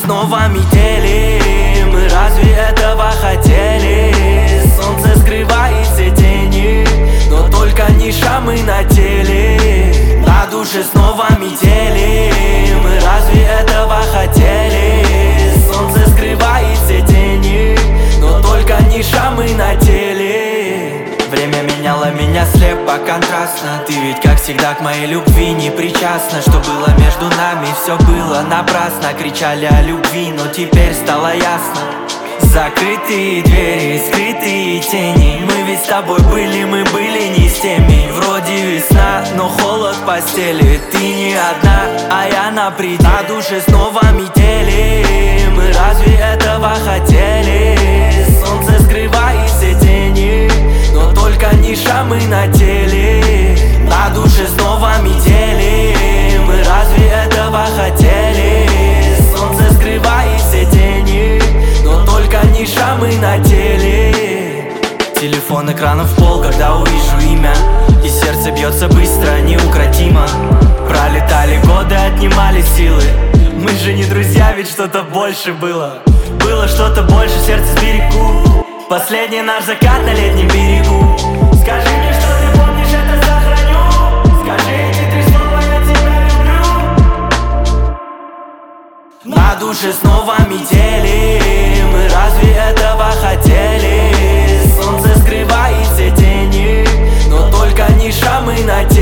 снова метели, мы разве этого хотели? Солнце скрывает все тени, но только не шрамы на теле. На душе снова метели, мы разве этого хотели? Солнце скрывает все тени, но только не шрамы на теле. Время меняло меня слепо, контрастно. Ты ведь как всегда к моей любви не причастна. Что было между нами, все было напрасно. Кричали о любви, но теперь стало ясно. Закрытые двери, скрытые тени. Мы ведь с тобой были, мы были не с теми. Вроде весна, но холод в постели. Ты не одна, а я на пределе. На душе снова метели, мы разве этого хотели? Солнце скрывает все тени, но только не шрамы на теле. На душе снова метели, мы разве этого хотели? Солнце скрывает все тени, но только не шрамы на теле. Телефон экраном в пол, когда увижу имя, и сердце бьется быстро, неукротимо. Пролетали годы, отнимали силы. Мы же не друзья, ведь что-то больше было. Было что-то больше, сердце сберегу. Последний наш закат на летнем берегу. Скажи мне, что ты помнишь, это сохраню. Скажи эти три слова, я тебя люблю. На душе снова метели, мы разве этого хотели? Солнце скрывает все тени, но только не шрамы на теле.